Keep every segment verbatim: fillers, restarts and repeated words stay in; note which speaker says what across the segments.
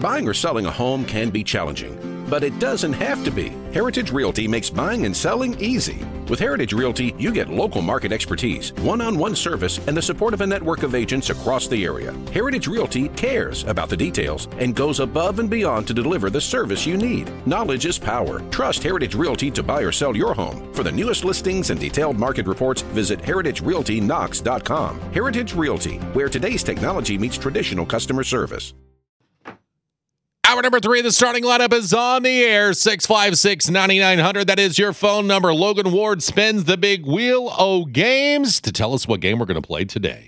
Speaker 1: Buying or selling a home can be challenging, but it doesn't have to be. Heritage Realty makes buying and selling easy. With Heritage Realty, you get local market expertise, one-on-one service, and the support of a network of agents across the area. Heritage Realty cares about the details and goes above and beyond to deliver the service you need. Knowledge is power. Trust Heritage Realty to buy or sell your home. For the newest listings and detailed market reports, visit heritage realty knox dot com. Heritage Realty, where today's technology meets traditional customer service.
Speaker 2: Hour number three of the starting lineup is on the air. six five six, nine nine zero zero. That is your phone number. Logan Ward spins the big wheel o' games to tell us what game we're going to play today.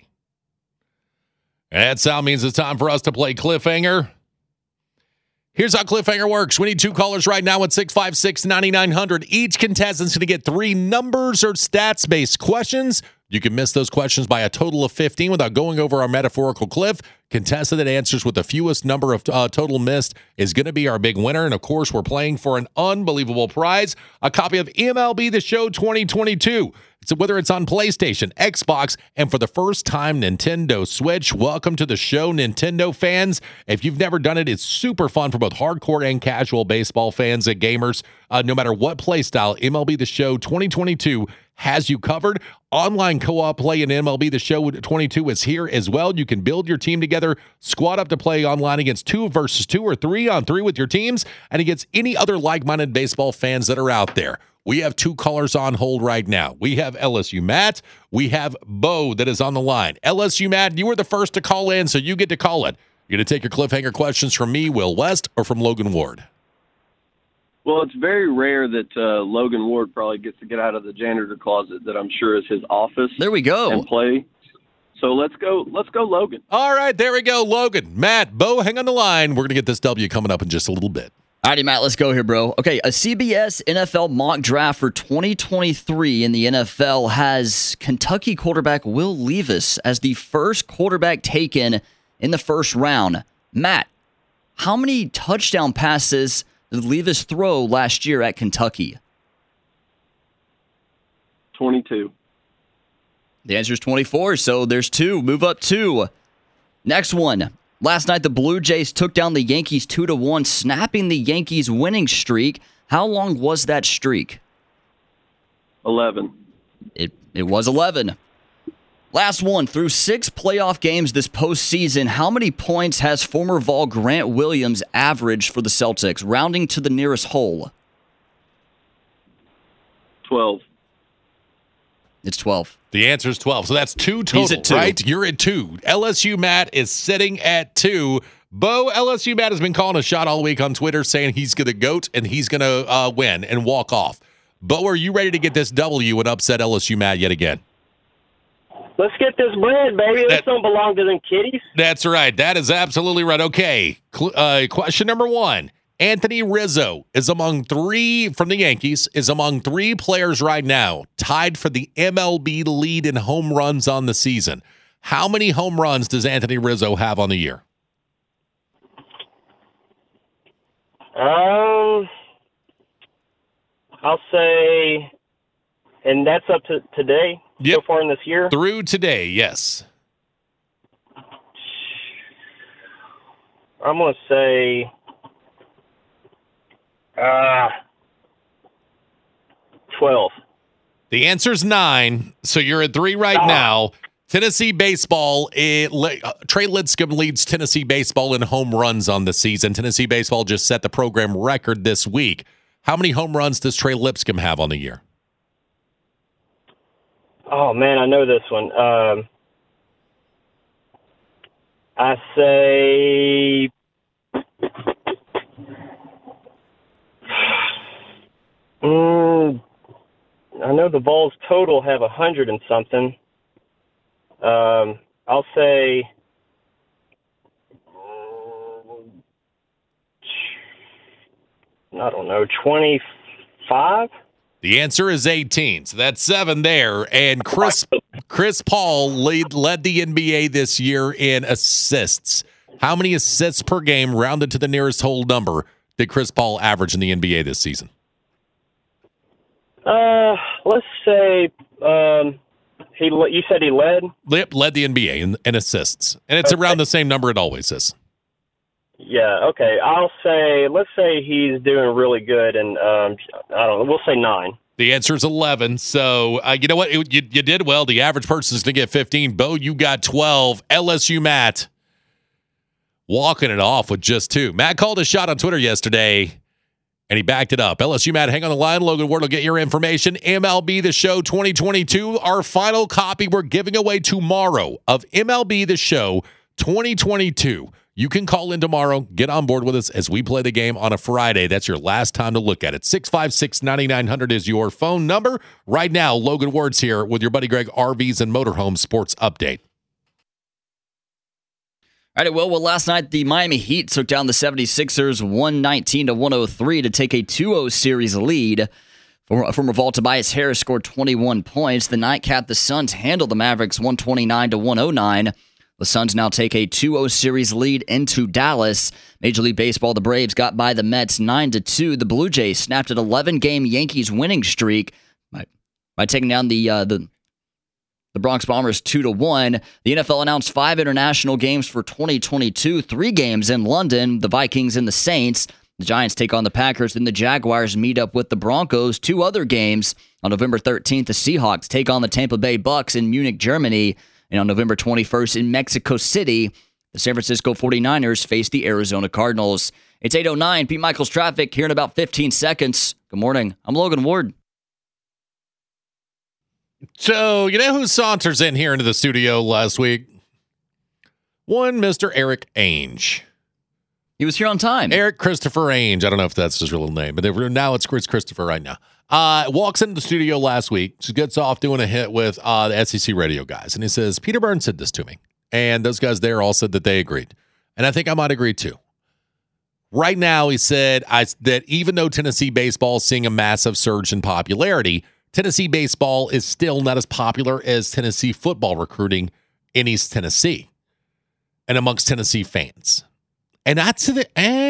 Speaker 2: And that sound means it's time for us to play Cliffhanger. Here's how Cliffhanger works. We need two callers right now at six five six, nine nine zero zero. Each contestant's going to get three numbers or stats-based questions. You can miss those questions by a total of fifteen without going over our metaphorical cliff. Contestant that answers with the fewest number of uh, total missed is going to be our big winner. And, of course, we're playing for an unbelievable prize, a copy of M L B The Show twenty twenty-two. So whether it's on PlayStation, Xbox, and for the first time, Nintendo Switch. Welcome to the show, Nintendo fans. If you've never done it, it's super fun for both hardcore and casual baseball fans and gamers. Uh, no matter what play style, M L B The Show twenty twenty-two has you covered. Online co-op play in M L B The Show twenty-two is here as well. You can build your team together, squad up to play online against two versus two or three on three with your teams, and against any other like-minded baseball fans that are out there. We have two callers on hold right now. We have L S U Matt. We have Bo that is on the line. L S U Matt, you were the first to call in, so you get to call it. You're going to take your Cliffhanger questions from me, Will West, or from Logan Ward?
Speaker 3: Well, it's very rare that uh, Logan Ward probably gets to get out of the janitor closet that I'm sure is his office.
Speaker 4: There we go.
Speaker 3: And play. So let's go. Let's go, Logan.
Speaker 2: All right, there we go, Logan. Matt, Bo, hang on the line. We're going to get this W coming up in just a little bit.
Speaker 4: All righty, Matt, let's go here, bro. Okay, a C B S N F L mock draft for twenty twenty-three in the N F L has Kentucky quarterback Will Levis as the first quarterback taken in the first round. Matt, how many touchdown passes did Levis throw last year at Kentucky?
Speaker 3: twenty-two.
Speaker 4: The answer is twenty-four, so there's two. Move up two. Next one. Last night, the Blue Jays took down the Yankees two to one, snapping the Yankees' winning streak. How long was that streak?
Speaker 3: eleven.
Speaker 4: It it was eleven. Last one. Through six playoff games this postseason, how many points has former Vol Grant Williams averaged for the Celtics, rounding to the nearest whole?
Speaker 3: twelve.
Speaker 4: It's twelve.
Speaker 2: The answer is twelve. So that's two total,
Speaker 4: He's at two.
Speaker 2: right? You're at two. L S U Matt is sitting at two. Bo, L S U Matt has been calling a shot all week on Twitter saying he's going to goat and he's going to uh, win and walk off. Bo, are you ready to get this W and upset L S U Matt yet again?
Speaker 5: Let's get this bread, baby. This
Speaker 2: That-
Speaker 5: don't belong to them kitties.
Speaker 2: That's right. That is absolutely right. Okay. Cl- uh, question number one. Anthony Rizzo is among three from the Yankees, is among three players right now tied for the M L B lead in home runs on the season. How many home runs does Anthony Rizzo have on the year?
Speaker 5: Um, I'll say, and that's up to today,
Speaker 2: Yep.
Speaker 5: so far in this year.
Speaker 2: Through today, yes.
Speaker 5: I'm going to say, uh, twelve.
Speaker 2: The answer's nine, so you're at three right
Speaker 5: Ah.
Speaker 2: now. Tennessee baseball, it, uh, Trey Lidscomb leads Tennessee baseball in home runs on the season. Tennessee baseball just set the program record this week. How many home runs does Trey Lipscomb have on the year?
Speaker 5: Oh, man, I know this one. Um, I say mm, I know the Vols total have a hundred and something. Um, I'll say I don't know, twenty-five.
Speaker 2: The answer is eighteen, so that's seven there. And Chris Chris Paul lead, led the N B A this year in assists. How many assists per game, rounded to the nearest whole number, did Chris Paul average in the N B A this season?
Speaker 5: Uh, let's say um, he. You said he led.
Speaker 2: Lip led the N B A in, in assists, and it's
Speaker 5: Okay.
Speaker 2: around the same number it always is.
Speaker 5: Yeah, okay. I'll say, let's say he's doing really good, and um, I don't know, we'll say nine.
Speaker 2: The answer is eleven. So, uh, you know what? It, you, you did well. The average person is going to get fifteen. Bo, you got twelve. L S U Matt walking it off with just two. Matt called a shot on Twitter yesterday, and he backed it up. L S U Matt, hang on the line. Logan Ward will get your information. M L B The Show twenty twenty-two, our final copy we're giving away tomorrow of M L B The Show twenty twenty-two. You can call in tomorrow. Get on board with us as we play the game on a Friday. That's your last time to look at it. six five six, nine nine hundred is your phone number. Right now, Logan Ward's here with your buddy Greg, R Vs and Motorhome Sports Update.
Speaker 4: All right, well, well, last night the Miami Heat took down the seventy-sixers one nineteen to one oh three to take a two oh series lead. From, from Revolt, Tobias Harris scored twenty-one points. The nightcap, the Suns handled the Mavericks one twenty-nine to one oh nine. The Suns now take a two oh series lead into Dallas. Major League Baseball, the Braves got by the Mets nine to two. The Blue Jays snapped an eleven-game Yankees winning streak by, by taking down the uh, the the Bronx Bombers two to one. The N F L announced five international games for twenty twenty-two, three games in London, the Vikings and the Saints. The Giants take on the Packers, and the Jaguars meet up with the Broncos. Two other games. On November thirteenth, the Seahawks take on the Tampa Bay Bucks in Munich, Germany. And on November twenty-first in Mexico City, the San Francisco forty-niners face the Arizona Cardinals. It's eight oh nine, Pete Michaels Traffic, here in about fifteen seconds. Good morning. I'm Logan Ward.
Speaker 2: So, you know who saunters in here into the studio last week? One Mister Eric Ainge.
Speaker 4: He was here on time.
Speaker 2: Eric Christopher Ainge. I don't know if that's his real name, but now it's Chris Christopher right now. Uh, walks into the studio last week. She gets off doing a hit with uh, the S E C radio guys. And he says, Peter Burns said this to me. And those guys there all said that they agreed. And I think I might agree too. Right now, he said I, that even though Tennessee baseball is seeing a massive surge in popularity, Tennessee baseball is still not as popular as Tennessee football recruiting in East Tennessee and amongst Tennessee fans. And that's the,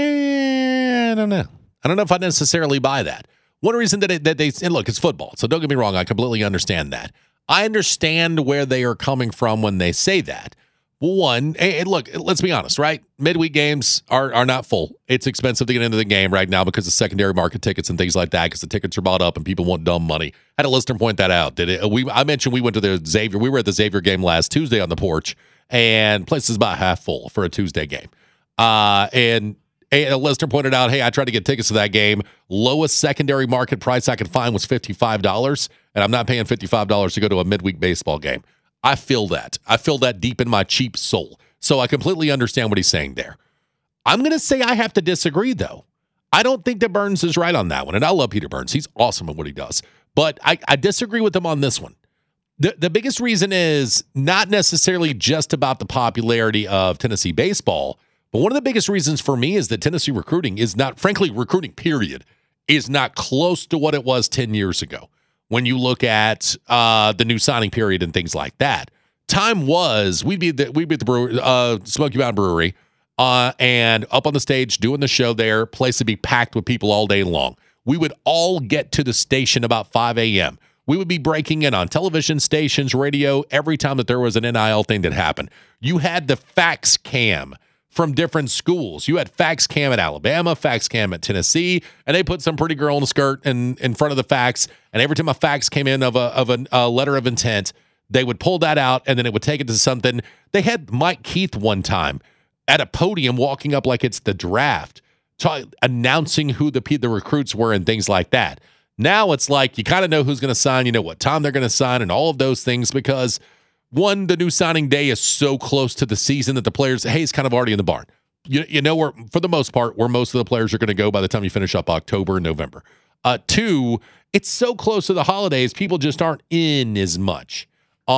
Speaker 2: eh, I don't know. I don't know if I necessarily buy that. One reason that, it, that they, and look, it's football, so don't get me wrong, I completely understand that. I understand where they are coming from when they say that. One, and look, let's be honest, right? Midweek games are, are not full. It's expensive to get into the game right now because of secondary market tickets and things like that, because the tickets are bought up and people want dumb money. I had a listener point that out. Did it? We I mentioned we went to the Xavier. We were at the Xavier game last Tuesday on the porch, and place is about half full for a Tuesday game. Uh, and a listener pointed out, hey, I tried to get tickets to that game. Lowest secondary market price I could find was fifty-five dollars, and I'm not paying fifty-five dollars to go to a midweek baseball game. I feel that. I feel that deep in my cheap soul. So I completely understand what he's saying there. I'm going to say I have to disagree, though. I don't think that Burns is right on that one, and I love Peter Burns. He's awesome at what he does. But I, I disagree with him on this one. The, the biggest reason is not necessarily just about the popularity of Tennessee baseball, but one of the biggest reasons for me is that Tennessee recruiting is not, frankly, recruiting, period, is not close to what it was ten years ago. When you look at uh, the new signing period and things like that, time was we'd be at the, we'd be at the brewery, uh, Smoky Mountain Brewery, uh, and up on the stage doing the show there. Place would be packed with people all day long. We would all get to the station about five a.m. We would be breaking in on television stations, radio, every time that there was an N I L thing that happened. You had the fax cam from different schools. You had fax cam at Alabama, fax cam at Tennessee, and they put some pretty girl in a skirt in, in front of the fax. And every time a fax came in of a of a, a letter of intent, they would pull that out, and then it would take it to something. They had Mike Keith one time at a podium walking up like it's the draft, t- announcing who the the recruits were and things like that. Now it's like you kind of know who's going to sign, you know what time they're going to sign, and all of those things because one, the new signing day is so close to the season that the players, hey, it's kind of already in the barn. You, you know, where for the most part, where most of the players are going to go by the time you finish up October and November. Uh, two, it's so close to the holidays, people just aren't in as much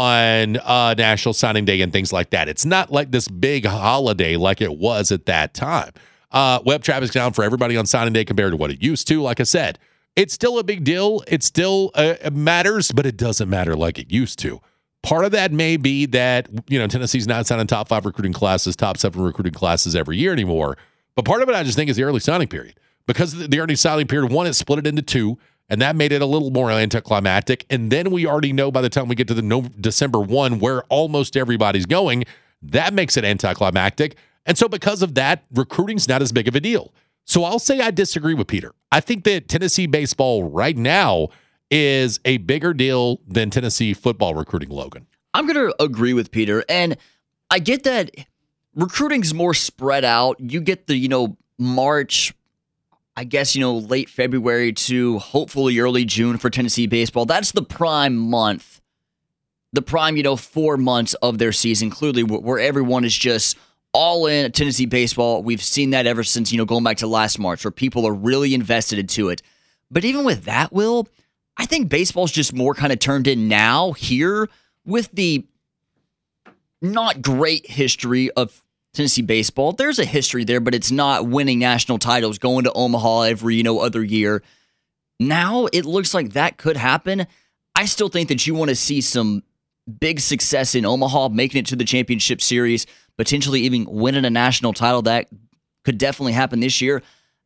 Speaker 2: on uh, National Signing Day and things like that. It's not like this big holiday like it was at that time. Uh, web traffic's down for everybody on signing day compared to what it used to. Like I said, it's still a big deal. It still uh, it matters, but it doesn't matter like it used to. Part of that may be that, you know, Tennessee's not signing top five recruiting classes, top seven recruiting classes every year anymore. But part of it, I just think, is the early signing period. Because the early signing period, one, it split it into two, and that made it a little more anticlimactic. And then we already know by the time we get to the no- December first where almost everybody's going, that makes it anticlimactic. And so because of that, recruiting's not as big of a deal. So I'll say I disagree with Peter. I think that Tennessee baseball right now is a bigger deal than Tennessee football recruiting, Logan.
Speaker 4: I'm going to agree with Peter. And I get that recruiting's more spread out. You get the, you know, March, I guess, you know, late February to hopefully early June for Tennessee baseball. That's the prime month, the prime, you know, four months of their season, clearly, where everyone is just all in at Tennessee baseball. We've seen that ever since, you know, going back to last March, where people are really invested into it. But even with that, Will, I think baseball's just more kind of turned in now here with the not great history of Tennessee baseball. There's a history there, but it's not winning national titles, going to Omaha every, you know, other year. Now it looks like that could happen. I still think that you want to see some big success in Omaha, making it to the championship series, potentially even winning a national title. That could definitely happen this year.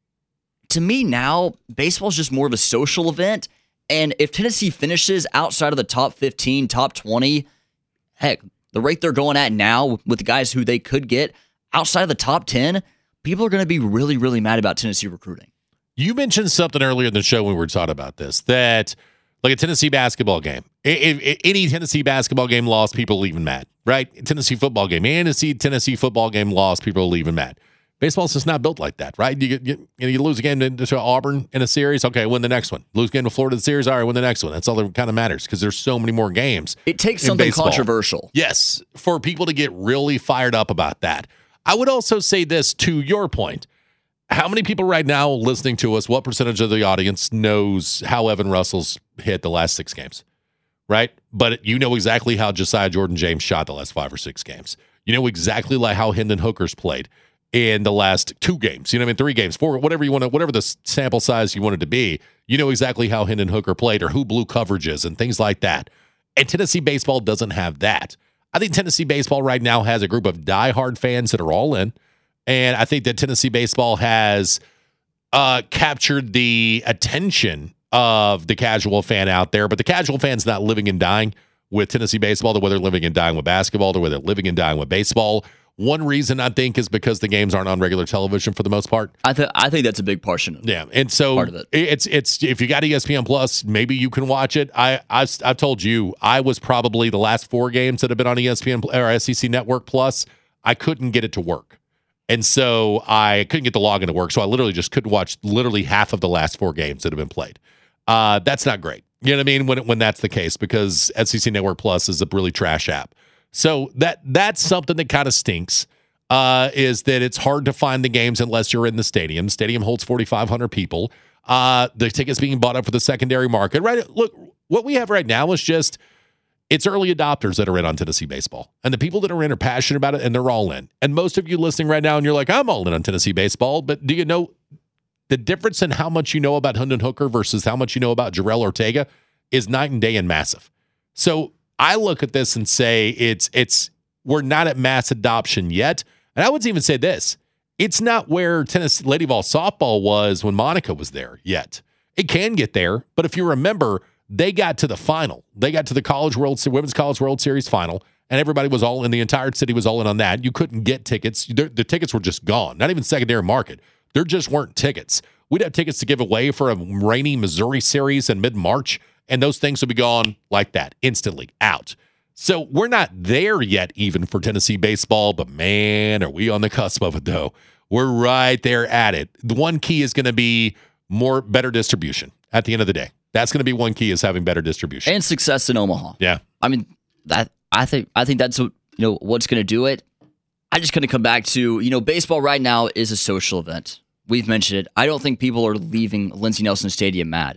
Speaker 4: To me now, baseball is just more of a social event. And if Tennessee finishes outside of the top fifteen, top twenty, heck, the rate they're going at now with the guys who they could get outside of the top ten, people are going to be really, really mad about Tennessee recruiting.
Speaker 2: You mentioned something earlier in the show when we were talking about this, that like a Tennessee basketball game, if, if any Tennessee basketball game lost, people are leaving mad, right? Tennessee football game, and Tennessee Tennessee football game lost, people are leaving mad. Baseball's just not built like that, right? You get you, you lose a game to, to Auburn in a series, okay, win the next one. Lose a game to Florida in the series, all right, win the next one. That's all that kind of matters because there's so many more games.
Speaker 4: It takes something
Speaker 2: baseball.
Speaker 4: Controversial.
Speaker 2: Yes, for people to get really fired up about that. I would also say this to your point. How many people right now listening to us, what percentage of the audience knows how Evan Russell's hit the last six games, right? But you know exactly how Josiah Jordan-James shot the last five or six games. You know exactly like how Hendon Hooker's played in the last two games. You know what I mean? Three games, four, whatever you want to, whatever the sample size you want it to be. You know exactly how Hendon Hooker played or who blew coverages and things like that. And Tennessee baseball doesn't have that. I think Tennessee baseball right now has a group of diehard fans that are all in. And I think that Tennessee baseball has uh, captured the attention of the casual fan out there. But the casual fan's not living and dying with Tennessee baseball the way they're living and dying with basketball, the way they're living and dying with baseball. One reason I think is because the games aren't on regular television for the most part.
Speaker 4: I think I think that's a big portion. Of
Speaker 2: yeah, and so
Speaker 4: part of it.
Speaker 2: it's it's if you got E S P N Plus, maybe you can watch it. I I've, I've told you I was probably the last four games that have been on E S P N or S E C Network Plus. I couldn't get it to work, and so I couldn't get the login to work. So I literally just couldn't watch literally half of the last four games that have been played. Uh, that's not great. You know what I mean? When when that's the case, because S E C Network Plus is a really trash app. So that that's something that kind of stinks, uh, is that it's hard to find the games unless you're in the stadium. The stadium holds forty-five hundred people. Uh, the tickets being bought up for the secondary market. Right? Look, what we have right now is just, it's early adopters that are in on Tennessee baseball. And the people that are in are passionate about it, and they're all in. And most of you listening right now, and you're like, I'm all in on Tennessee baseball. But do you know the difference in how much you know about Hendon Hooker versus how much you know about Jarrell Ortega is night and day and massive. So I look at this and say it's it's we're not at mass adoption yet. And I would even say this. It's not where Tennessee Lady Vol softball was when Monica was there yet. It can get there, but if you remember, they got to the final. They got to the College World Women's College World Series final, and everybody was all in. The entire city was all in on that. You couldn't get tickets. The, the tickets were just gone. Not even secondary market. There just weren't tickets. We'd have tickets to give away for a rainy Missouri series in mid-March, and those things would be gone like that, instantly, out. So we're not there yet even for Tennessee baseball, but man, are we on the cusp of it, though. We're right there at it. The one key is going to be more, better distribution at the end of the day. That's going to be one key, is having better distribution.
Speaker 4: And success in Omaha.
Speaker 2: Yeah.
Speaker 4: I mean, that I think I think that's what, you know, what's going to do it. I just going to come back to, you know, baseball right now is a social event. We've mentioned it. I don't think people are leaving Lindsey Nelson Stadium mad.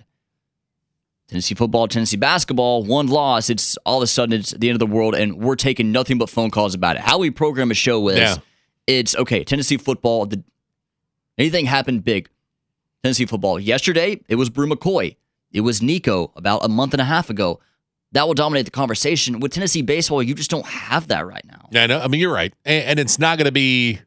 Speaker 4: Tennessee football, Tennessee basketball, one loss, it's all of a sudden it's the end of the world, and we're taking nothing but phone calls about it. How we program a show is, yeah. It's, okay, Tennessee football, the, anything happened big. Tennessee football. Yesterday, it was Brew McCoy. It was Nico about a month and a half ago. That will dominate the conversation. With Tennessee baseball, you just don't have that right now.
Speaker 2: Yeah, no, I mean, you're right. And, and it's not going to be...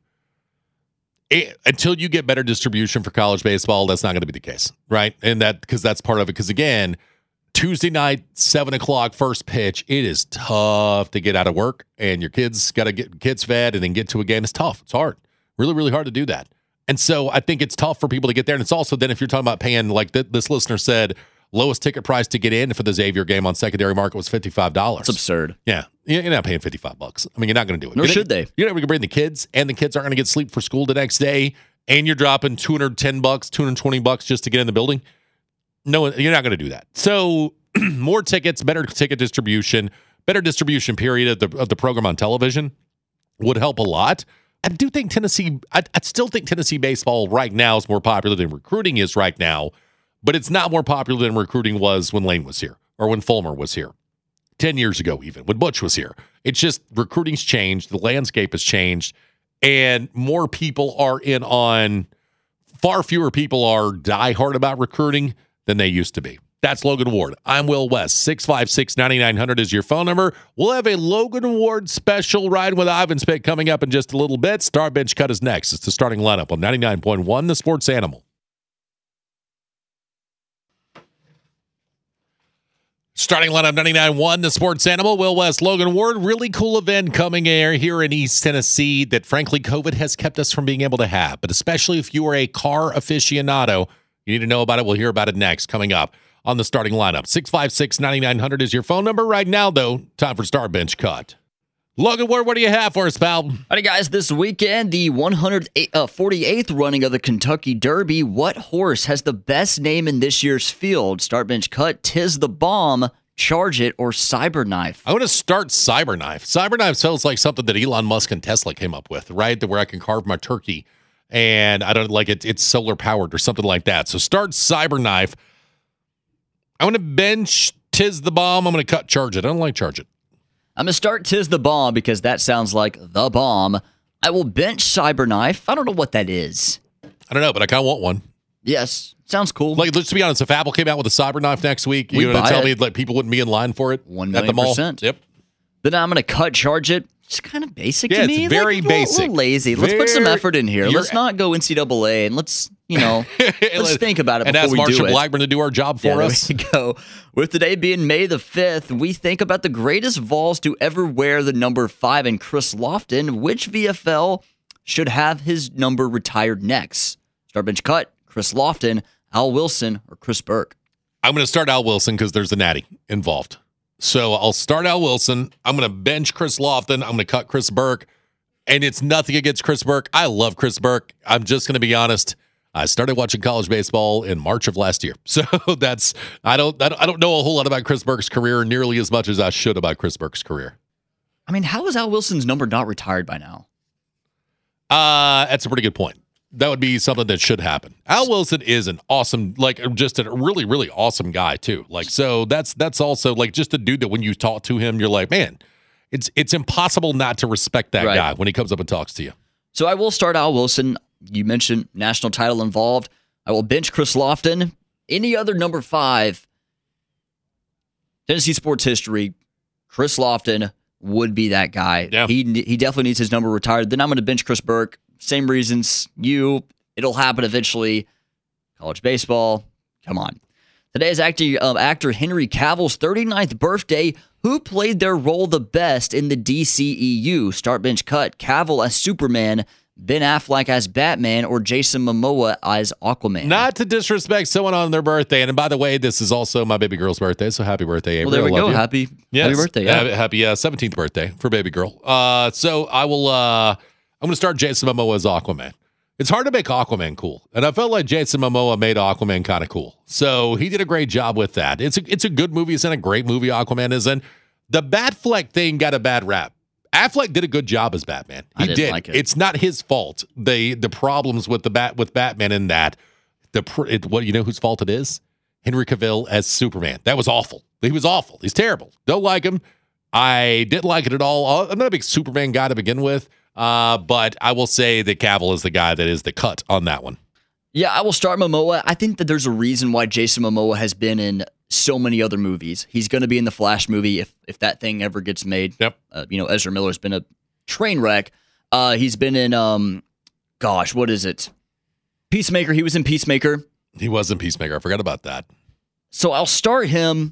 Speaker 2: It, until you get better distribution for college baseball, that's not going to be the case, right? And that because that's part of it. Because again, Tuesday night, seven o'clock, first pitch, it is tough to get out of work, and your kids got to get kids fed and then get to a game. It's tough. It's hard. Really, really hard to do that. And so I think it's tough for people to get there. And it's also then if you're talking about paying, like th- this listener said, lowest ticket price to get in for the Xavier game on secondary market was fifty-five dollars.
Speaker 4: It's absurd.
Speaker 2: Yeah. You're not paying fifty-five bucks. I mean, you're not going to do it.
Speaker 4: Nor
Speaker 2: you're
Speaker 4: should
Speaker 2: not,
Speaker 4: they.
Speaker 2: You're not going to bring the kids, and the kids aren't going to get sleep for school the next day, and you're dropping two hundred ten bucks, two hundred twenty bucks just to get in the building. No, you're not going to do that. So more tickets, better ticket distribution, better distribution period of the, of the program on television would help a lot. I do think Tennessee, I, I still think Tennessee baseball right now is more popular than recruiting is right now, but it's not more popular than recruiting was when Lane was here or when Fulmer was here. ten years ago even, when Butch was here. It's just recruiting's changed, the landscape has changed, and more people are in on, far fewer people are diehard about recruiting than they used to be. That's Logan Ward. I'm Will West. six five six, nine nine hundred is your phone number. We'll have a Logan Ward special Riding with Ivan Spick coming up in just a little bit. Star Bench Cut is next. It's the starting lineup on ninety-nine point one, The Sports Animal. Starting lineup ninety-nine point one, The Sports Animal, Will West, Logan Ward. Really cool event coming here in East Tennessee that, frankly, COVID has kept us from being able to have. But especially if you are a car aficionado, you need to know about it. We'll hear about it next, coming up on the starting lineup. six five six, nine nine hundred is your phone number. Right now, though, time for Star Bench Cut. Logan Ward, what do you have for us, pal?
Speaker 4: Alrighty, guys, this weekend, the one hundred forty-eighth running of the Kentucky Derby. What horse has the best name in this year's field? Start Bench Cut, Tiz the Bomb, Charge It, or Cyberknife?
Speaker 2: I want to start Cyberknife. Cyberknife sounds like something that Elon Musk and Tesla came up with, right? Where I can carve my turkey, and I don't like it. It's solar powered or something like that. So start Cyberknife. I'm going to bench Tiz the Bomb. I'm going to cut Charge It. I don't like Charge It.
Speaker 4: I'm going to start Tiz the Bomb because that sounds like the bomb. I will bench Cyberknife. I don't know what that is.
Speaker 2: I don't know, but I kind of want one.
Speaker 4: Yes, sounds cool.
Speaker 2: Like, let's be honest, if Apple came out with a Cyberknife next week,
Speaker 4: We'd
Speaker 2: you going to tell
Speaker 4: it.
Speaker 2: me like people wouldn't be in line for it
Speaker 4: One
Speaker 2: at the
Speaker 4: million
Speaker 2: mall?
Speaker 4: percent.
Speaker 2: Yep.
Speaker 4: Then I'm going to cut Charge It. It's kind of basic
Speaker 2: Yeah,
Speaker 4: to
Speaker 2: it's
Speaker 4: me.
Speaker 2: very
Speaker 4: like, a little,
Speaker 2: basic.
Speaker 4: little lazy. Let's put some
Speaker 2: Very-
Speaker 4: effort in here.
Speaker 2: You're-
Speaker 4: Let's not go N C double A and let's, you know, let's think about it
Speaker 2: and
Speaker 4: before
Speaker 2: ask
Speaker 4: we
Speaker 2: Marcia
Speaker 4: do it.
Speaker 2: Blackburn to do our job for
Speaker 4: Yeah,
Speaker 2: us.
Speaker 4: there we go. With today being May the fifth, we think about the greatest Vols to ever wear the number five and Chris Lofton. Which V F L should have his number retired next? Start Bench Cut, Chris Lofton, Al Wilson, or Chris Burke?
Speaker 2: I'm going to start Al Wilson because there's a natty involved. So I'll start Al Wilson. I'm going to bench Chris Lofton. I'm going to cut Chris Burke. And it's nothing against Chris Burke. I love Chris Burke. I'm just going to be honest. I started watching college baseball in March of last year. So that's, I don't, I don't I don't know a whole lot about Chris Burke's career nearly as much as I should about Chris Burke's career.
Speaker 4: I mean, how is Al Wilson's number not retired by now?
Speaker 2: Uh, that's a pretty good point. That would be something that should happen. Al Wilson is an awesome, like just a really, really awesome guy too. Like, so that's, that's also like just a dude that when you talk to him, you're like, man, it's, it's impossible not to respect that
Speaker 4: Right.
Speaker 2: guy when he comes up and talks to you.
Speaker 4: So I will start Al Wilson. You mentioned national title involved. I will bench Chris Lofton. Any other number five, Tennessee sports history, Chris Lofton would be that guy.
Speaker 2: Yeah.
Speaker 4: He he definitely needs his number retired. Then I'm going to bench Chris Burke. Same reasons. You, it'll happen eventually. College baseball, come on. Today is actor, um, actor Henry Cavill's thirty-ninth birthday. Who played their role the best in the D C E U? Start Bench Cut, Cavill as Superman, Ben Affleck as Batman, or Jason Momoa as Aquaman?
Speaker 2: Not to disrespect someone on their birthday. And by the way, this is also my baby girl's birthday. So happy birthday, Avery.
Speaker 4: Well, there we
Speaker 2: I love
Speaker 4: go.
Speaker 2: you.
Speaker 4: Happy,
Speaker 2: Yes.
Speaker 4: happy birthday. Yeah.
Speaker 2: Happy, happy uh, seventeenth birthday for baby girl. Uh, so I will, uh, I'm going to start Jason Momoa as Aquaman. It's hard to make Aquaman cool. And I felt like Jason Momoa made Aquaman kind of cool. So he did a great job with that. It's a, it's a good movie. It's in a great movie. Aquaman is in. The Batfleck thing got a bad rap. Affleck did a good job as Batman. He
Speaker 4: I didn't
Speaker 2: did.
Speaker 4: like it.
Speaker 2: It's not his fault. The the problems with the bat with Batman in that the pr- it, what you know whose fault it is? Henry Cavill as Superman. That was awful. He was awful. He's terrible. Don't like him. I didn't like it at all. I'm not a big Superman guy to begin with, uh, but I will say that Cavill is the guy that is the cut on that one.
Speaker 4: Yeah, I will start Momoa. I think that there's a reason why Jason Momoa has been in so many other movies. He's going to be in the Flash movie if if that thing ever gets made.
Speaker 2: Yep.
Speaker 4: Uh, you know, Ezra Miller's been a train wreck. Uh, he's been in, um, gosh, what is it? Peacemaker. He was in Peacemaker.
Speaker 2: He was in Peacemaker. I forgot about that.
Speaker 4: So I'll start him.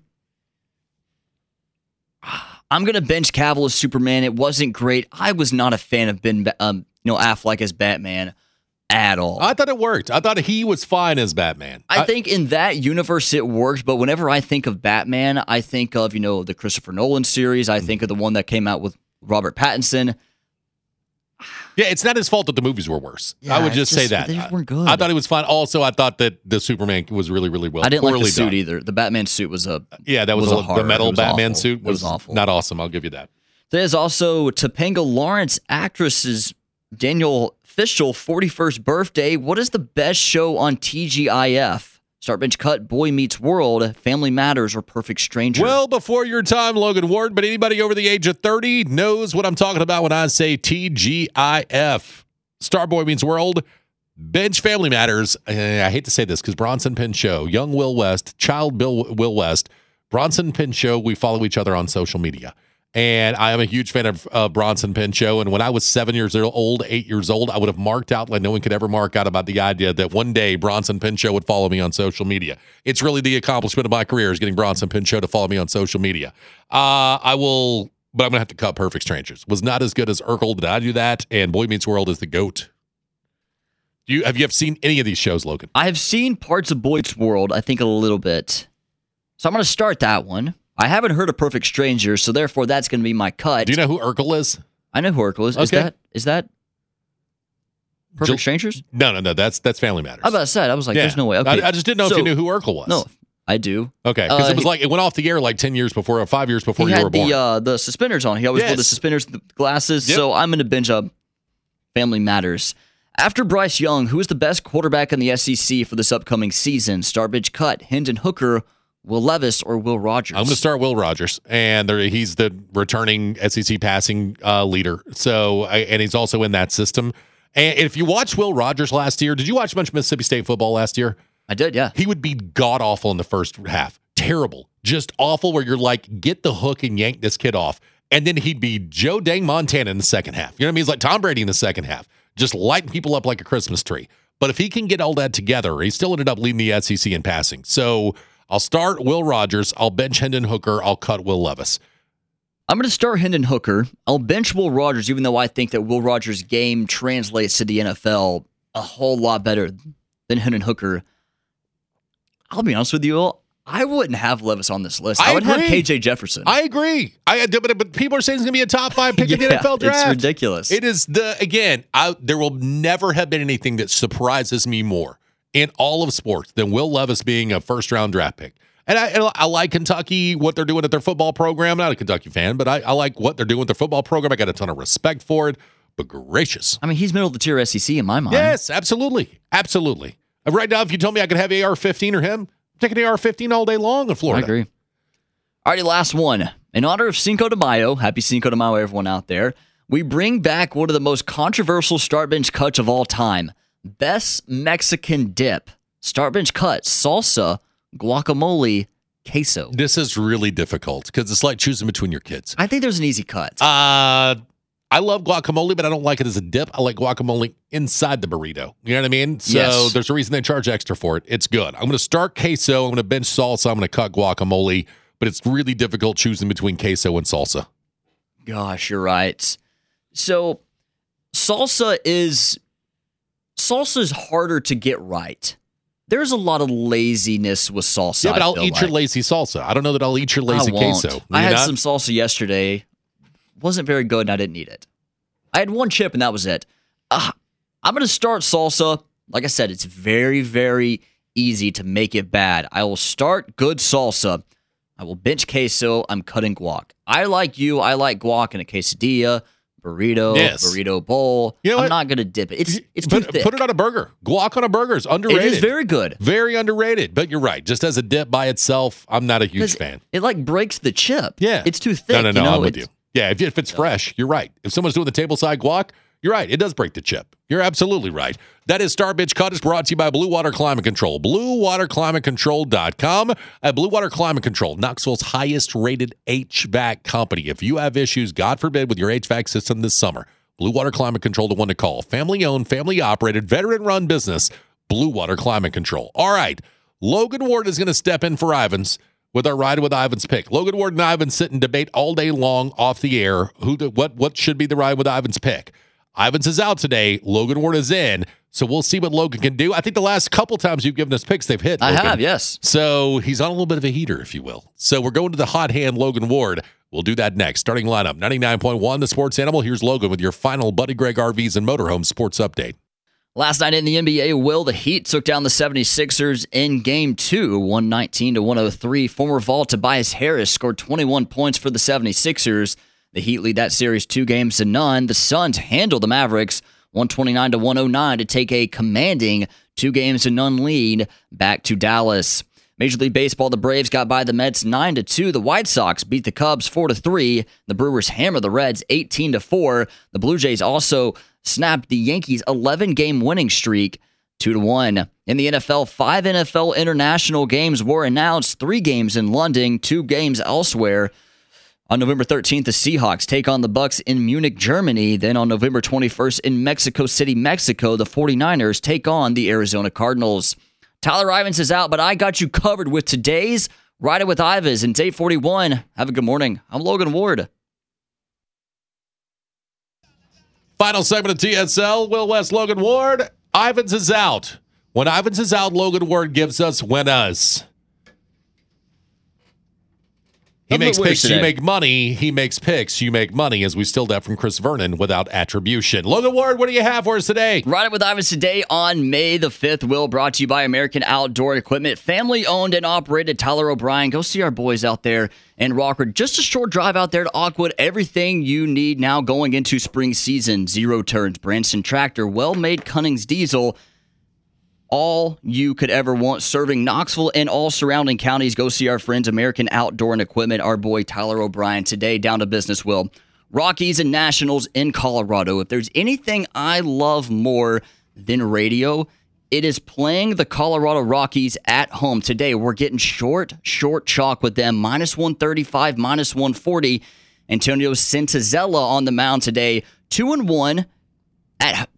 Speaker 4: I'm going to bench Cavill as Superman. It wasn't great. I was not a fan of Ben um, you know, Affleck as Batman at all.
Speaker 2: I thought it worked. I thought he was fine as Batman.
Speaker 4: I, I think in that universe it worked, but whenever I think of Batman, I think of, you know, the Christopher Nolan series. I think of the one that came out with Robert Pattinson.
Speaker 2: Yeah, it's not his fault that the movies were worse.
Speaker 4: Yeah,
Speaker 2: I would just,
Speaker 4: just
Speaker 2: say that.
Speaker 4: They weren't good.
Speaker 2: I thought he was fine. Also, I thought that the Superman was really, really well.
Speaker 4: I didn't like the suit
Speaker 2: done.
Speaker 4: either. The Batman suit was a
Speaker 2: yeah, that was,
Speaker 4: was
Speaker 2: a,
Speaker 4: a horror.
Speaker 2: the metal
Speaker 4: was
Speaker 2: Batman
Speaker 4: awful.
Speaker 2: suit was,
Speaker 4: was awful.
Speaker 2: Not awesome. I'll give you that.
Speaker 4: There's also Topanga Lawrence, actress's Daniel Fishel forty-first birthday. What is the best show on T G I F? Start, Bench, Cut, Boy Meets World, Family Matters, or Perfect Stranger?
Speaker 2: Well, before your time, Logan Ward, but anybody over the age of thirty knows what I'm talking about when I say T G I F. Starboy Meets World, Bench, Family Matters. Uh, I hate to say this because Bronson Pinchot, young Will West, child Bill Will West, Bronson Pinchot, we follow each other on social media. And I am a huge fan of uh, Bronson Pinchot. And when I was seven years old, eight years old, I would have marked out like no one could ever mark out about the idea that one day Bronson Pinchot would follow me on social media. It's really the accomplishment of my career is getting Bronson Pinchot to follow me on social media. Uh, I will, but I'm going to have to cut Perfect Strangers. Was not as good as Urkel. Did I do that? And Boy Meets World is the GOAT. Do you, have you ever seen any of these shows, Logan?
Speaker 4: I have seen parts of Boy Meets World, I think a little bit. So I'm going to start that one. I haven't heard of Perfect Strangers, so therefore that's going to be my cut.
Speaker 2: Do you know who Urkel is?
Speaker 4: I know who Urkel is. Is
Speaker 2: Okay.
Speaker 4: that is that Perfect
Speaker 2: Jill-
Speaker 4: Strangers?
Speaker 2: No, no, no. That's that's Family Matters.
Speaker 4: I was about to say, I was like,
Speaker 2: Yeah.
Speaker 4: there's no way. Okay.
Speaker 2: I, I just didn't know
Speaker 4: So-
Speaker 2: if you knew who Urkel was.
Speaker 4: No, I do.
Speaker 2: Okay, because
Speaker 4: Uh,
Speaker 2: it was
Speaker 4: he-
Speaker 2: like it went off the air like ten years before, or five years before
Speaker 4: He
Speaker 2: you were
Speaker 4: had
Speaker 2: born.
Speaker 4: the uh, the suspenders on. He always wore the
Speaker 2: Yes.
Speaker 4: suspenders, the glasses.
Speaker 2: Yep.
Speaker 4: So I'm going to binge up Family Matters. After Bryce Young, who is the best quarterback in the S E C for this upcoming season? Star, Bench, Cut, Hendon Hooker, Will Levis, or Will Rogers?
Speaker 2: I'm going to start Will Rogers, and there, he's the returning S E C passing uh, leader. So, I, and he's also in that system. And if you watched Will Rogers last year, did you watch much Mississippi State football last year?
Speaker 4: I did, yeah.
Speaker 2: He would be god awful in the first half, terrible, just awful. Where you're like, get the hook and yank this kid off, and then he'd be Joe Dang Montana in the second half. You know what I mean? He's like Tom Brady in the second half, just lighting people up like a Christmas tree. But if he can get all that together, he still ended up leading the S E C in passing. So. I'll start Will Rogers. I'll bench Hendon Hooker. I'll cut Will Levis.
Speaker 4: I'm going to start Hendon Hooker. I'll bench Will Rogers, even though I think that Will Rogers' game translates to the N F L a whole lot better than Hendon Hooker. I'll be honest with you, I wouldn't have Levis on this list. I,
Speaker 2: I
Speaker 4: would
Speaker 2: agree.
Speaker 4: have K J Jefferson.
Speaker 2: I agree. I but, but people are saying he's going to be a top five pick in the
Speaker 4: Yeah,
Speaker 2: N F L draft.
Speaker 4: It's ridiculous.
Speaker 2: It is the again. I, there will never have been anything that surprises me more in all of sports than Will Levis being a first round draft pick. And I, and I like Kentucky, what they're doing at their football program. I'm not a Kentucky fan, but I, I like what they're doing with their football program. I got a ton of respect for it, but gracious.
Speaker 4: I mean, he's middle of the tier S E C in my mind.
Speaker 2: Yes, absolutely. Absolutely. Right now, if you told me I could have A R fifteen or him, I'm taking A R fifteen all day long in
Speaker 4: I
Speaker 2: Florida.
Speaker 4: agree. Alrighty, last one. In honor of Cinco de Mayo, happy Cinco de Mayo, everyone out there, we bring back one of the most controversial start bench cuts of all time. Best Mexican dip. Start bench cut, salsa, guacamole, queso.
Speaker 2: This is really difficult because it's like choosing between your kids.
Speaker 4: I think there's an easy cut.
Speaker 2: Uh, I love guacamole, but I don't like it as a dip. I like guacamole inside the burrito. You know what I mean? So
Speaker 4: Yes.
Speaker 2: there's a reason they charge extra for it. It's good. I'm going to start queso. I'm going to bench salsa. I'm going to cut guacamole, but it's really difficult choosing between queso and salsa.
Speaker 4: Gosh, you're right. So salsa is salsa is harder to get right. There's a lot of laziness with salsa.
Speaker 2: Yeah, but
Speaker 4: I
Speaker 2: I'll
Speaker 4: feel
Speaker 2: eat
Speaker 4: like.
Speaker 2: your lazy salsa. I don't know that I'll eat your lazy
Speaker 4: I won't.
Speaker 2: queso.
Speaker 4: I
Speaker 2: You
Speaker 4: had
Speaker 2: not?
Speaker 4: some salsa yesterday. Wasn't very good, and I didn't eat it. I had one chip, and that was it. Uh, I'm going to start salsa. Like I said, it's very, very easy to make it bad. I will start good salsa. I will bench queso. I'm cutting guac. I like you. I like guac in a quesadilla, burrito,
Speaker 2: Yes.
Speaker 4: burrito bowl.
Speaker 2: You know
Speaker 4: I'm
Speaker 2: what?
Speaker 4: not going to dip it. It's it's too
Speaker 2: put,
Speaker 4: thick.
Speaker 2: put it on a burger. Guac on a burger is
Speaker 4: It
Speaker 2: underrated.
Speaker 4: is very good.
Speaker 2: Very underrated. But you're right. Just as a dip by itself, I'm not a huge
Speaker 4: 'Cause
Speaker 2: fan.
Speaker 4: It like breaks the chip.
Speaker 2: Yeah.
Speaker 4: It's too thick.
Speaker 2: No, no, no.
Speaker 4: you know?
Speaker 2: I'm with you.
Speaker 4: It's-
Speaker 2: Yeah, if, if it's fresh, you're right. If someone's doing the table side guac, you're right. It does break the chip. You're absolutely right. That is Star Bitch Cut. Is brought to you by Blue Water Climate Control. blue water climate control dot com. At Blue Water Climate Control, Knoxville's highest rated H V A C company. If you have issues, God forbid, with your H V A C system this summer, Blue Water Climate Control, the one to call. Family owned, family operated, veteran run business, Blue Water Climate Control. All right. Logan Ward is going to step in for Ivans with our Ride with Ivans pick. Logan Ward and Ivans sit and debate all day long off the air who the, what what should be the Ride with Ivans pick. Ivins is out today. Logan Ward is in. So we'll see what Logan can do. I think the last couple times you've given us picks, they've hit.
Speaker 4: I
Speaker 2: Logan.
Speaker 4: have, yes.
Speaker 2: So he's on a little bit of a heater, if you will. So we're going to the hot hand Logan Ward. We'll do that next. Starting lineup, ninety-nine point one, The Sports Animal. Here's Logan with your final Buddy Greg R Vs and Motorhome Sports Update.
Speaker 4: Last night in the N B A, Will, the Heat took down the seventy-sixers in Game two, one nineteen to one oh three. Former Vol Tobias Harris scored twenty-one points for the seventy-sixers. The Heat lead that series two games to none. The Suns handled the Mavericks one twenty-nine to one oh nine to take a commanding two games to none lead back to Dallas. Major League Baseball, the Braves got by the Mets nine to two. The White Sox beat the Cubs four to three. The Brewers hammer the Reds eighteen to four. The Blue Jays also snapped the Yankees' eleven-game winning streak two to one. In the N F L, five N F L international games were announced, three games in London, two games elsewhere. On November thirteenth, the Seahawks take on the Bucks in Munich, Germany. Then on November twenty-first in Mexico City, Mexico, the 49ers take on the Arizona Cardinals. Tyler Ivins is out, but I got you covered with today's Ride It with Ivins. And day forty-one, have a good morning. I'm Logan Ward.
Speaker 2: Final segment of T S L, Will West, Logan Ward. Ivins is out. When Ivins is out, Logan Ward gives us winners. He makes picks, you make money. He makes picks, you make money, as we still that from Chris Vernon without attribution. Logan Ward, what do you have for us today?
Speaker 4: Ride It with Ivins today on May the fifth. Will, brought to you by American Outdoor Equipment. Family owned and operated. Tyler O'Brien. Go see our boys out there in Rockford. Just a short drive out there to Aquid. Everything you need now going into spring season. Zero turns, Branson Tractor, well-made Cunnings Diesel. All you could ever want, serving Knoxville and all surrounding counties. Go see our friends American Outdoor and Equipment. Our boy Tyler O'Brien today. Down to business, Will. Rockies and Nationals in Colorado. If there's anything I love more than radio, it is playing the Colorado Rockies at home. Today, we're getting short, short chalk with them. minus one thirty-five, minus one forty. Antonio Santazella on the mound today. Two and one at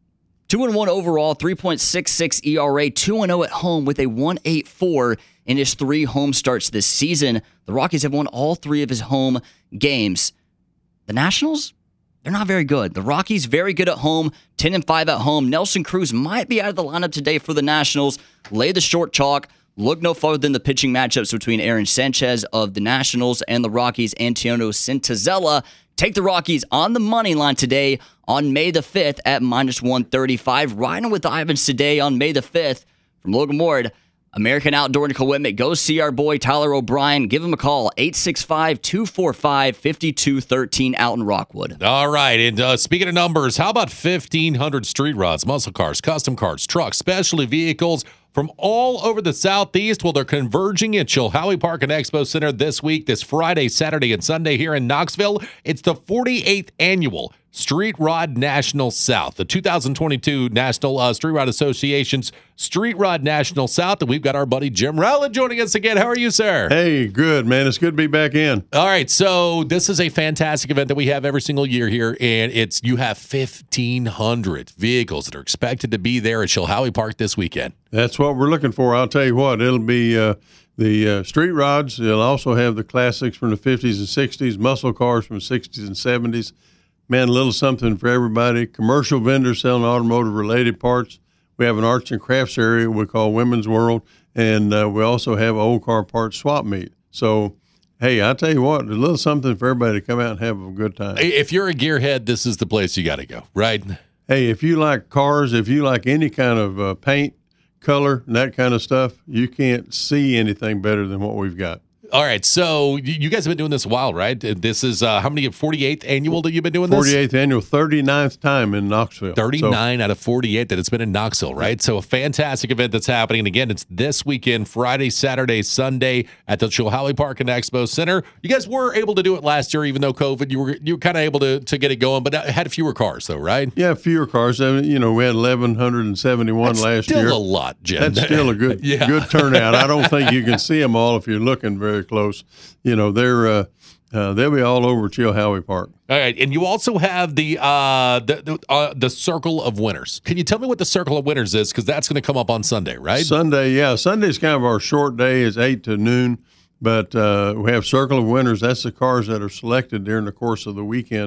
Speaker 4: Two and one overall, three point six six E R A, two and oh at home with a one point eight four in his three home starts this season. The Rockies have won all three of his home games. The Nationals, they're not very good. The Rockies, very good at home, ten and five at home. Nelson Cruz might be out of the lineup today for the Nationals. Lay the short chalk. Look no further than the pitching matchups between Aaron Sanchez of the Nationals and the Rockies, Antonio Santazella. Take the Rockies on the money line today on May the fifth at minus one thirty-five. Riding with Ivins today on May the fifth from Logan Ward, American Outdoor and Equipment. Go see our boy Tyler O'Brien. Give him a call, eight six five, two four five, five two one three out in Rockwood.
Speaker 2: All right, and uh, speaking of numbers, how about fifteen hundred street rods, muscle cars, custom cars, trucks, specialty vehicles from all over the Southeast? Well, they're converging at Chilhowie Park and Expo Center this week, this Friday, Saturday, and Sunday here in Knoxville. It's the forty-eighth annual Street Rod National South, the two thousand twenty-two National uh, Street Rod Association's Street Rod National South. And we've got our buddy Jim Rowland joining us again. How are you, sir?
Speaker 6: Hey, good, man. It's good to be back in.
Speaker 2: All right, so this is a fantastic event that we have every single year here, and it's you have fifteen hundred vehicles that are expected to be there at Chilhowie Park this weekend.
Speaker 6: That's what we're looking for. I'll tell you what, it'll be uh, the uh, street rods. They'll also have the classics from the fifties and sixties, muscle cars from the sixties and seventies. Man, a little something for everybody. Commercial vendors selling automotive-related parts. We have an arts and crafts area we call Women's World, and uh, we also have old car parts swap meet. So, hey, I tell you what, a little something for everybody to come out and have a good time.
Speaker 2: If you're a gearhead, this is the place you got to go, right?
Speaker 6: Hey, if you like cars, if you like any kind of uh, paint, color, and that kind of stuff, you can't see anything better than what we've got.
Speaker 2: All right, so you guys have been doing this a while, right? This is uh, how many, forty-eighth annual that you've been doing this?
Speaker 6: forty-eighth annual, thirty-ninth time in Knoxville.
Speaker 2: thirty-nine
Speaker 6: so,
Speaker 2: out of forty-eight that it's been in Knoxville, right? So a fantastic event that's happening. And again, it's this weekend, Friday, Saturday, Sunday at the Chilhowie Park and Expo Center. You guys were able to do it last year, even though COVID, you were you were kind of able to, to get it going, but had fewer cars though, right?
Speaker 6: Yeah, fewer cars. I mean, you know, we had eleven seventy-one
Speaker 2: that's
Speaker 6: last
Speaker 2: still
Speaker 6: year.
Speaker 2: Still a lot, Jim.
Speaker 6: That's still a good
Speaker 2: yeah.
Speaker 6: good turnout. I don't think you can see them all if you're looking very close. You know, they're uh, uh, they'll be all over Chilhowie Park.
Speaker 2: All right, and you also have the uh, the the, uh, the Circle of Winners. Can you tell me what the Circle of Winners is? Because that's going to come up on Sunday, right?
Speaker 6: Sunday, yeah. Sunday's kind of our short day. It's eight to noon. But uh, we have Circle of Winners. That's the cars that are selected during the course of the weekend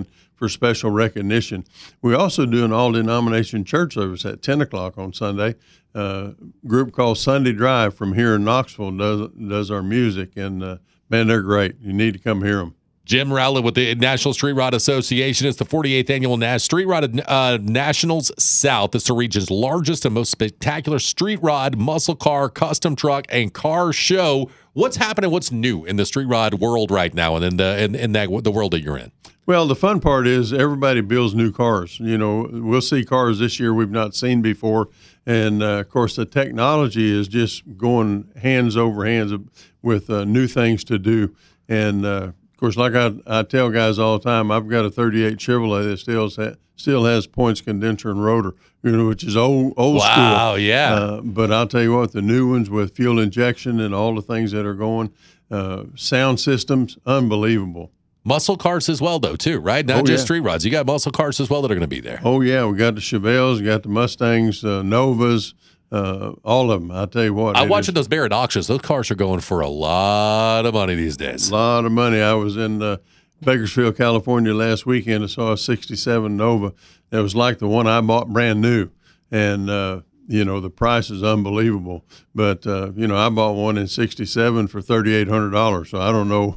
Speaker 6: for special recognition. We also do an all-denomination church service at ten o'clock on Sunday. Uh, group called Sunday Drive from here in Knoxville does does our music, and uh, man, they're great. You need to come hear them.
Speaker 2: Jim Rowlett with the National Street Rod Association. It's the forty-eighth Annual Nas- Street Rod uh, Nationals South. It's the region's largest and most spectacular street rod, muscle car, custom truck, and car show. What's happening? What's new in the street rod world right now, and in the in, in that the world that you're in?
Speaker 6: Well, the fun part is everybody builds new cars. You know, we'll see cars this year we've not seen before. And, uh, of course, the technology is just going hands over hands with uh, new things to do. And, uh, of course, like I, I tell guys all the time, I've got a thirty-eight Chevrolet that still has, still has points, condenser, and rotor, you know, which is old, old
Speaker 2: wow,
Speaker 6: school.
Speaker 2: Wow, yeah.
Speaker 6: Uh, but I'll tell you what, the new ones with fuel injection and all the things that are going, uh, sound systems, unbelievable.
Speaker 2: Muscle cars as well, though, too, right? Not
Speaker 6: oh,
Speaker 2: just
Speaker 6: yeah.
Speaker 2: street rods. You got muscle cars as well that are going to be there.
Speaker 6: Oh, yeah. We got the Chevelles, we got the Mustangs, uh, Novas, uh, all of them. I'll tell you what.
Speaker 2: I'm watching those Barrett auctions. Those cars are going for a lot of money these days.
Speaker 6: A lot of money. I was in uh, Bakersfield, California last weekend. I saw a sixty-seven Nova. It was like the one I bought brand new. And, uh, you know, the price is unbelievable. But, uh, you know, I bought one in sixty-seven for thirty-eight hundred dollars, so I don't know.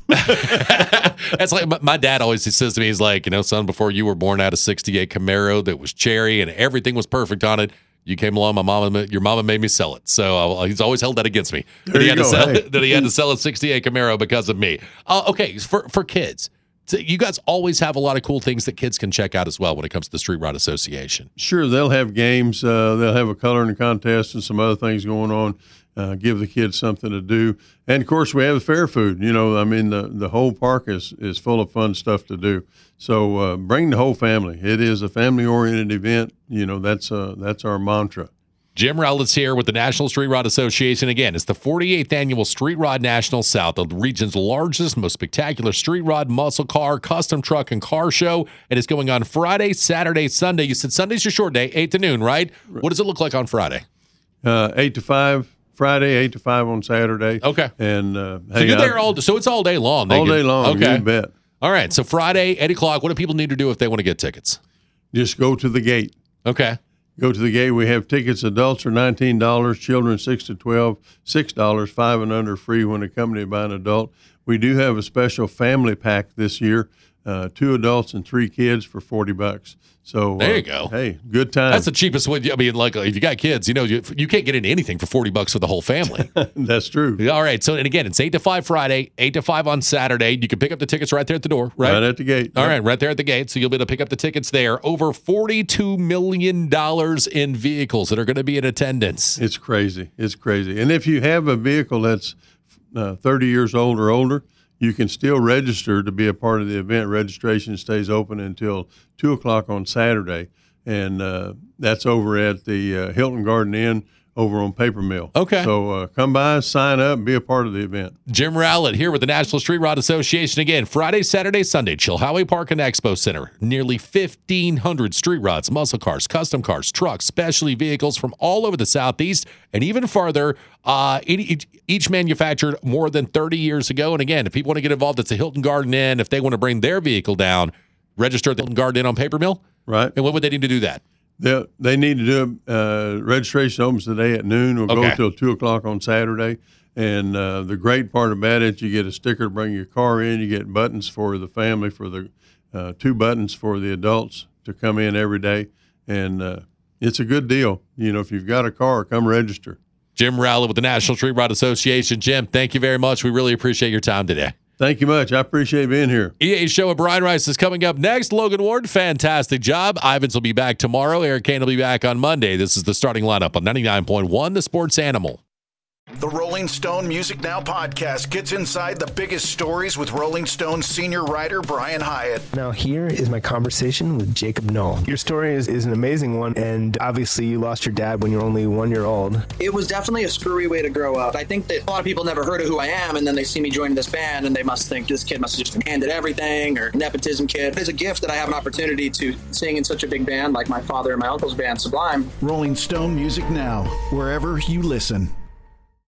Speaker 2: That's like my, my dad always says to me, he's like, you know, son, before you were born, out of sixty-eight Camaro that was cherry and everything was perfect on it. You came along, my mama, your mama made me sell it. So uh, he's always held that against me. That he, had to sell, hey. that he had to sell a sixty-eight Camaro because of me. Uh, okay, for, for kids. So you guys always have a lot of cool things that kids can check out as well when it comes to the Street Rod Association.
Speaker 6: Sure, they'll have games. Uh, they'll have a coloring contest and some other things going on. Uh, give the kids something to do. And, of course, we have fair food. You know, I mean, the, the whole park is, is full of fun stuff to do. So uh, bring the whole family. It is a family-oriented event. You know, that's uh, that's our mantra.
Speaker 2: Jim Rowlett's here with the National Street Rod Association. Again, it's the forty-eighth Annual Street Rod National South, the region's largest, most spectacular street rod, muscle car, custom truck, and car show. And it's going on Friday, Saturday, Sunday. You said Sunday's your short day, eight to noon, right? What does it look like on Friday?
Speaker 6: Uh, eight to five. Friday, eight to five on Saturday.
Speaker 2: Okay.
Speaker 6: And uh,
Speaker 2: so
Speaker 6: hey,
Speaker 2: you're there
Speaker 6: I,
Speaker 2: all so it's all day long. They
Speaker 6: all
Speaker 2: can,
Speaker 6: day long.
Speaker 2: Okay.
Speaker 6: You bet.
Speaker 2: All right. So Friday, eight o'clock. What do people need to do if they want to get tickets?
Speaker 6: Just go to the gate.
Speaker 2: Okay.
Speaker 6: Go to the gate. We have tickets. Adults are nineteen dollars. Children six to twelve, six dollars. Five and under free when accompanied by an adult. We do have a special family pack this year. Uh, two adults and three kids for forty bucks. So
Speaker 2: there you
Speaker 6: uh,
Speaker 2: go.
Speaker 6: Hey, good time.
Speaker 2: That's the cheapest way. I mean, like if you got kids, you know, you, you can't get into anything for forty bucks for the whole family.
Speaker 6: That's true.
Speaker 2: All right. So, and again, it's eight to five Friday, eight to five on Saturday. You can pick up the tickets right there at the door, right?
Speaker 6: Right at the gate.
Speaker 2: All
Speaker 6: yep.
Speaker 2: right, right there at the gate. So you'll be able to pick up the tickets there. Over forty-two million dollars in vehicles that are going to be in attendance.
Speaker 6: It's crazy. It's crazy. And if you have a vehicle that's uh, thirty years old or older, you can still register to be a part of the event. Registration stays open until two o'clock on Saturday, and uh, that's over at the uh, Hilton Garden Inn over on Paper Mill.
Speaker 2: Okay.
Speaker 6: So uh, come by, sign up, and be a part of the event.
Speaker 2: Jim Rowlett here with the National Street Rod Association. Again, Friday, Saturday, Sunday, Chilhowie Park and Expo Center. Nearly fifteen hundred street rods, muscle cars, custom cars, trucks, specialty vehicles from all over the Southeast and even farther. Uh, each, each manufactured more than thirty years ago. And again, if people want to get involved, it's the Hilton Garden Inn. If they want to bring their vehicle down, register at the Hilton Garden Inn on Paper Mill.
Speaker 6: Right.
Speaker 2: And when would they need to do that?
Speaker 6: They they need to do it. Uh, registration opens today at noon. We'll
Speaker 2: Okay.
Speaker 6: go till two o'clock on Saturday. And uh, the great part about it, you get a sticker to bring your car in. You get buttons for the family, for the uh, two buttons for the adults to come in every day. And uh, it's a good deal. You know, if you've got a car, come register.
Speaker 2: Jim Rowlett with the National Street Rod Association. Jim, thank you very much. We really appreciate your time today.
Speaker 6: Thank you much. I appreciate being here.
Speaker 2: E A Show with Brian Rice is coming up next. Logan Ward, fantastic job. Ivans will be back tomorrow. Eric Kane will be back on Monday. This is the starting lineup on ninety-nine point one, The Sports Animal.
Speaker 7: The Rolling Stone Music Now podcast gets inside the biggest stories with Rolling Stone senior writer Brian Hyatt.
Speaker 8: Now here is my conversation with Jacob Knoll. Your story is, is an amazing one, and obviously you lost your dad when you were only one year old.
Speaker 9: It was definitely a screwy way to grow up. I think that a lot of people never heard of who I am, and then they see me joining this band, and they must think this kid must have just been handed everything, or nepotism kid. It's a gift that I have an opportunity to sing in such a big band like my father and my uncle's band, Sublime.
Speaker 7: Rolling Stone Music Now, wherever you listen.